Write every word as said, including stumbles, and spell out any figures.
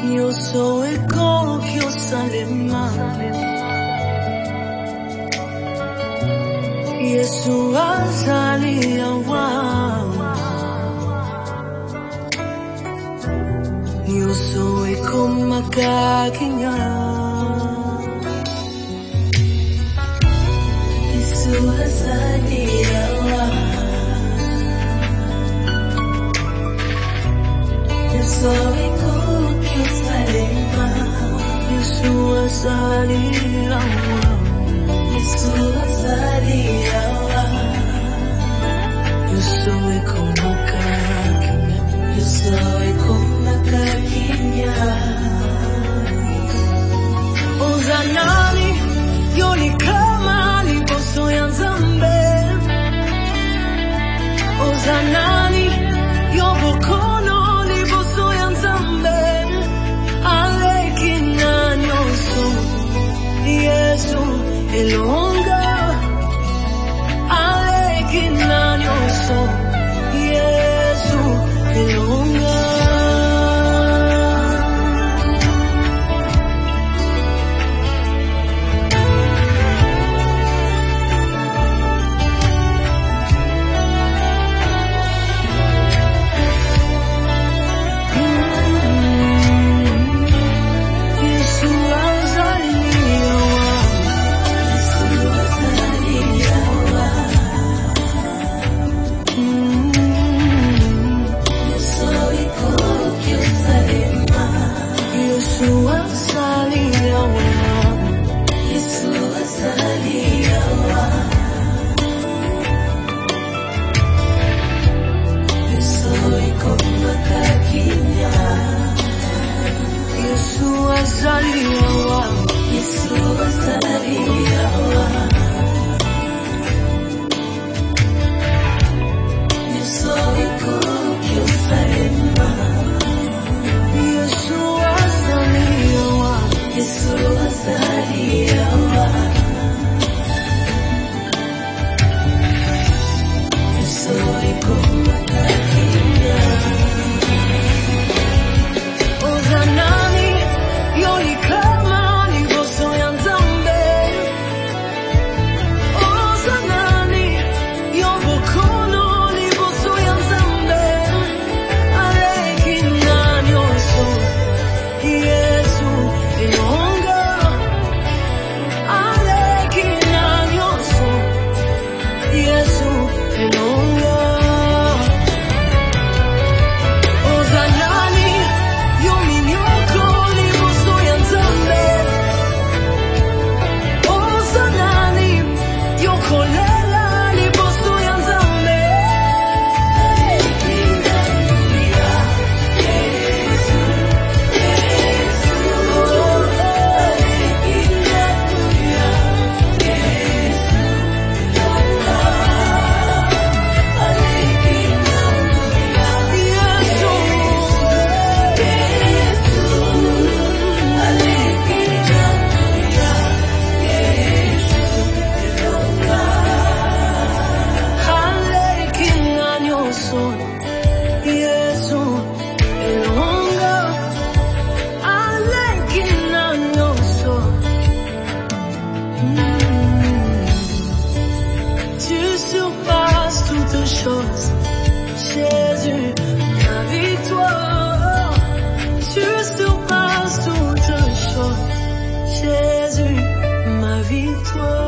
Yo soy como que yo salema. Yesu azaliwa. Yo soy como makakinya. Yesu azaliwa. Yo soy como que salema. Yesu azaliwa. Yesu azaliwa. Yo soy como makakinya. Yo soy como makakinya. Ozanani, yo ni kama ni boso ya Nzambe. Ozanani, yo bokono ni boso ya Nzambe. Alekina nyoso, Yesu elonga. Alekina nyoso, Yesu elonga. Jésus, ma victoire. Tu surpasses toute chose. Jésus, ma victoire.